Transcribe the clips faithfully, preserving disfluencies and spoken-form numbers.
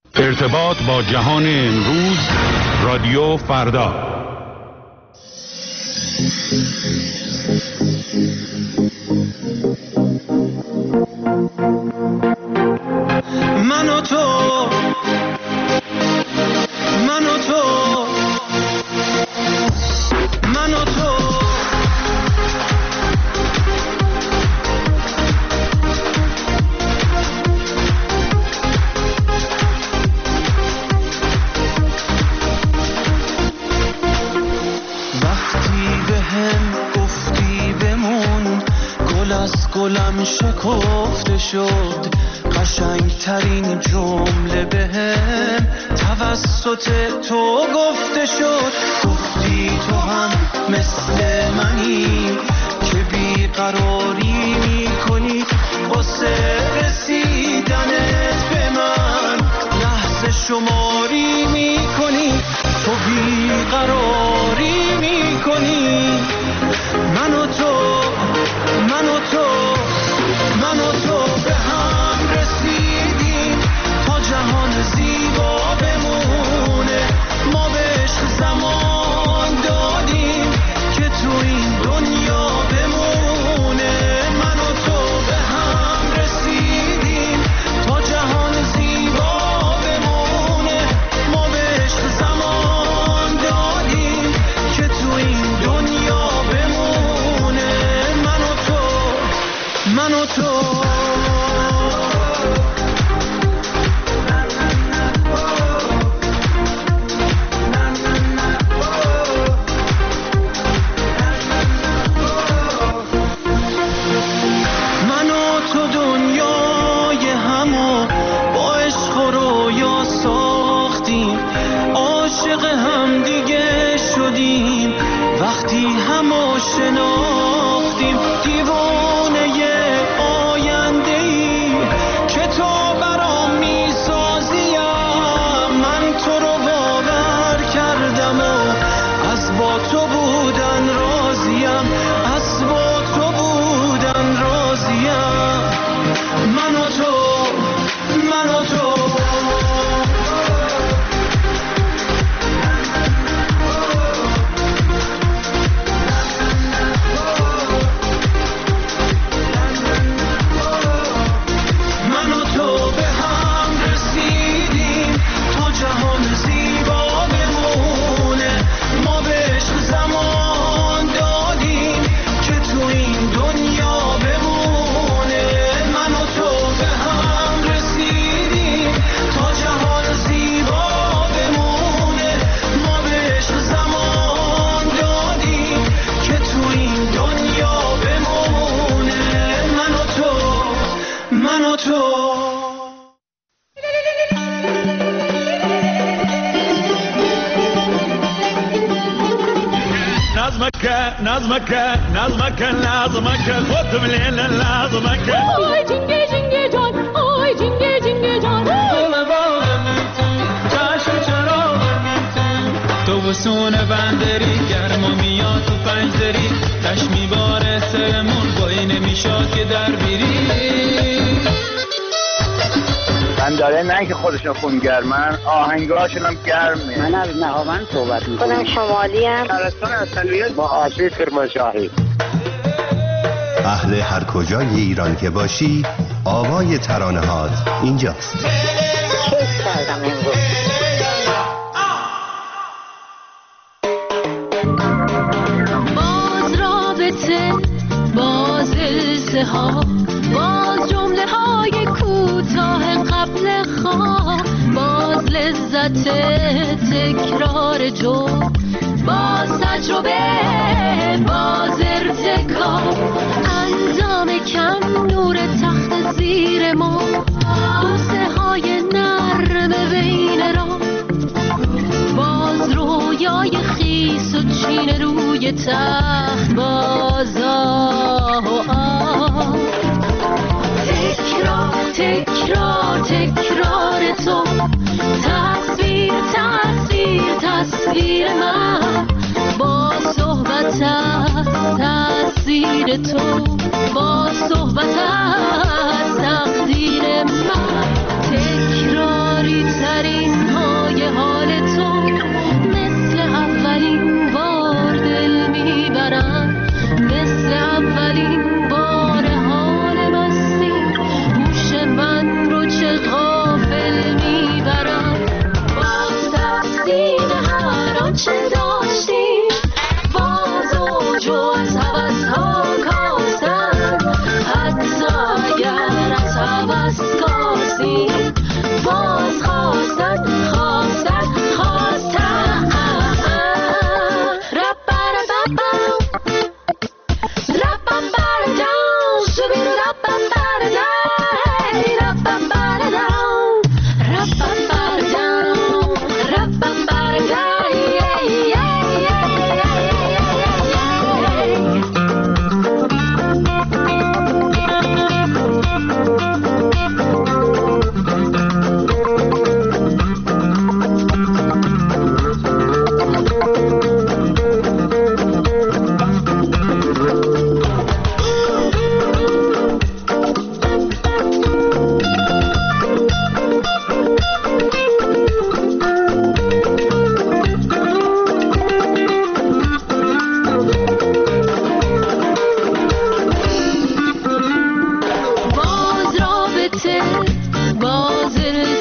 ارتباط با جهان امروز، رادیو فردا. من و تو، من و تو، من و تو، گلم شکفته شد، قشنگ ترین جمله بهم توسط تو گفته شد. گفتی تو هم مثل منی که بیقراری میکنی واسه رسیدنت به من، لحظه شماری میکنی، تو بیقراری میکنی. من و تو، من و تو، من و تو به هم رسیدیم تا جهان زیبا بمونه. ما بهش زمان دادیم که تو این دنیا بمونه. من و تو به هم رسیدیم تا جهان زیبا بمونه. ما بهش زمان دادیم که تو این دنیا بمونه. من و تو، من و تو. من و تو دنیای همو با عشق و رویا ساختیم، عاشق هم دیگه شدیم وقتی همو شناختیم. دیوانه آینده‌ای که تو برام میسازیم، من تو رو باور کردم و از با تو بودن راضیم، از با تو بودن راضیم. من و تو، من و تو. نظمك نظمك لازمك خد بالليل لازمك آی جنگه جنگه جان، آی جنگه جنگه جان. چشم چرا تو بسون بندری گرم و میاد تو پنجدری، تش میباره سرمون بایی نمیشاد که در بیری. بنداره نه که خودشون خونگرمن، آهنگاشون هم گرمه. من از نهاوند صحبت میکنم. خودم شمالی هم شهرستان اصلیت با آسیب کرمانشاهی. اهل هر کجای ایران که باشی، آوای ترانه هات اینجاست. کیف کردم امروز. باز رابطه، باز التهاب، باز جمله های کوتاه قبل خواب، باز لذت تکرار جو، باز تجربه، باز ارتکاب، اندام کم نور تخت زیر ما، بوسه های نرم بین را، باز رویای خیس و چین روی تخت، باز آه و آه. تکرار تکرار تکرار تو، تصویر تصویر تصویر من، با صحبت از تأثیر تو، با صحبت از تقدیر من، تکراری ترین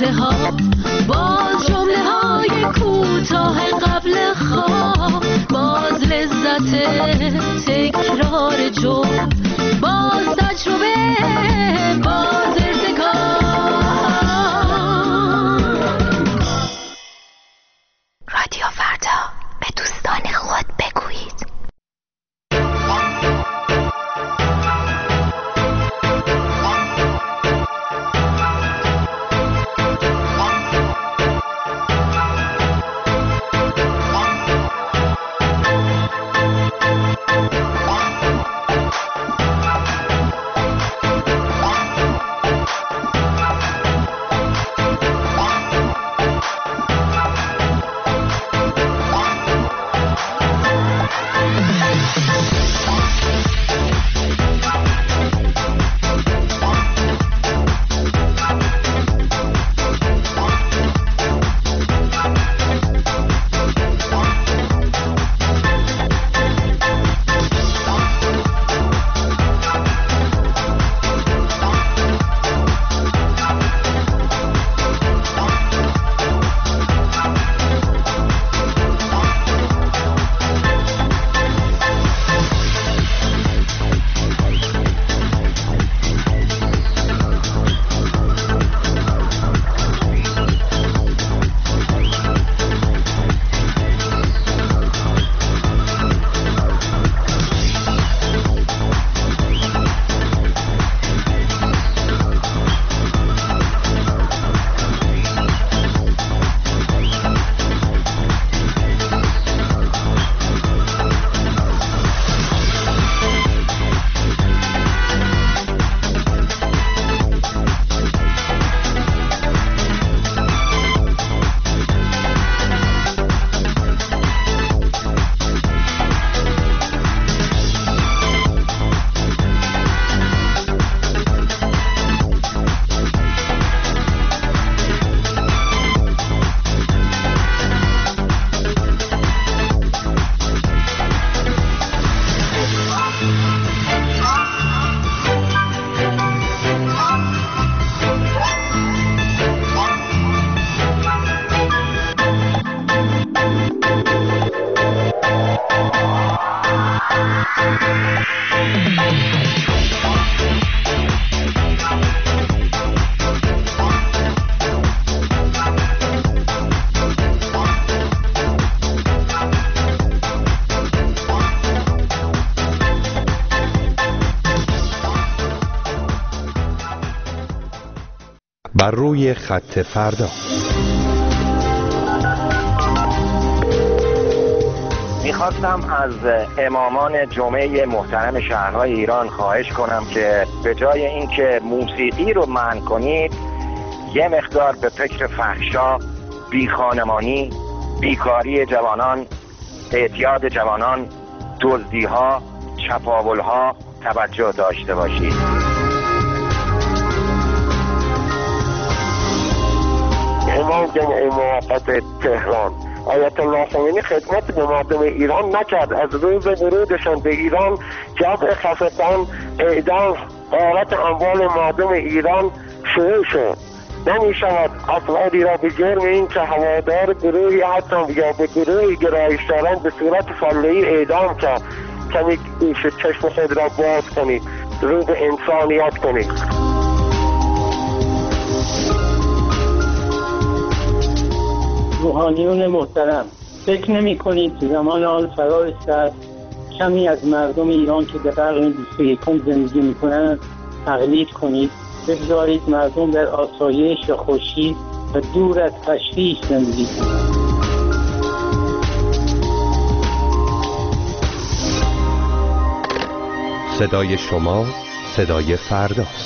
انتها، باز جمله های کوتاه قبل خواب، باز لذت تکرار جمله، باز تجربه، باز ارتکاب. رادیو فردا، به دوستان خود بگویید. بر روی خط فردا. میخواستم از امامان جمعه محترم شهرهای ایران خواهش کنم که به جای اینکه موسیقی رو منع کنید، یه مقدار به فکر فحشا، بیخانمانی، بیکاری جوانان، اعتیاد جوانان، دزدی‌ها، چپاول‌ها توجه داشته باشید. امام جمعه موقت تهران آیت الله خمینی خدمت به مردم ایران نکرد. از روز ورودشان به ایران جمع خفتان، اعدام، غارت اموال مردم ایران شروع شد. نمی شود افرادی را به جرم این که هوادار گروهی هستند یا به گروهی گرایش دارند به صورت فاله‌ای اعدام کرد. کمی چشم خود را باز کنید، رو به انسانیت کنید. روحانیون محترم، فکر نمی کنید زمان آن فرا رسیده کمی از مردم ایران که در قرن بیست و یکم زندگی می کنند تقلید کنید؟ بگذارید مردم در آسایش و خوشی و دور از تشویش زندگی کنند. صدای شما صدای فرداست.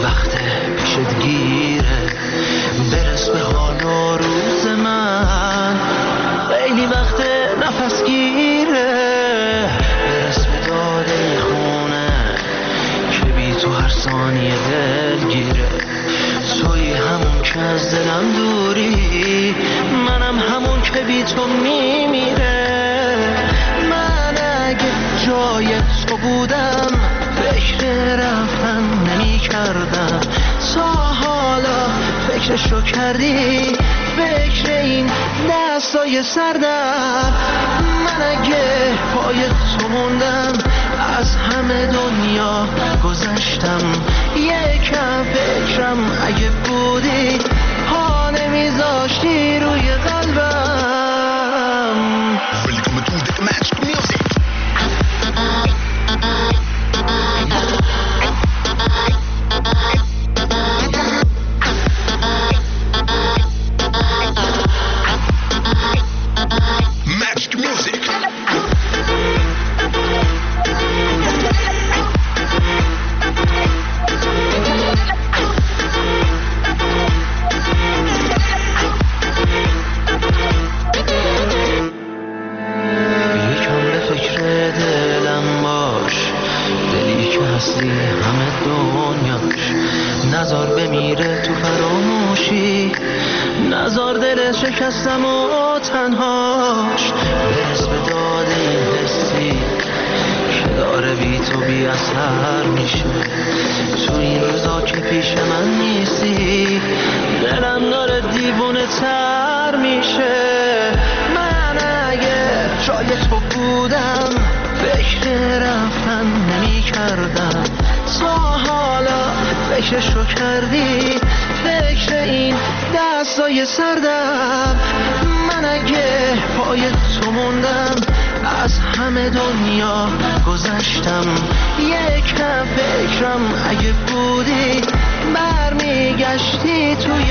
وقت پیشت گیره برس به حال و روز من خیلی وقت نفس گیره برس به داده خونه که بی تو هر ثانیه دل گیره توی همون که از دلم دوری منم همون که بی تو میمیره من اگه جای تو بودم فکر رفتن نمی کردم تا حالا فکرشو کردی فکر این دستای سردم من اگه پای تو موندم از همه دنیا گذشتم یکم فکرم اگه بودی پا نمیذاشتی روی قلبم نزار بمیره تو فراموشی نزار دل شکستم و تنهاش برس به داد این حسی که داره بی تو بی اثر میشه تو این روزا که پیش من نیستی دلم داره دیوونه تر میشه من اگه جای تو بودم فکر رفتن نمی کردم تا حالا فکرشو کردی فکر این دستای سردم من اگه پای تو موندم از همه دنیا گذشتم یکم فکرم اگه بودی برمیگشتی توی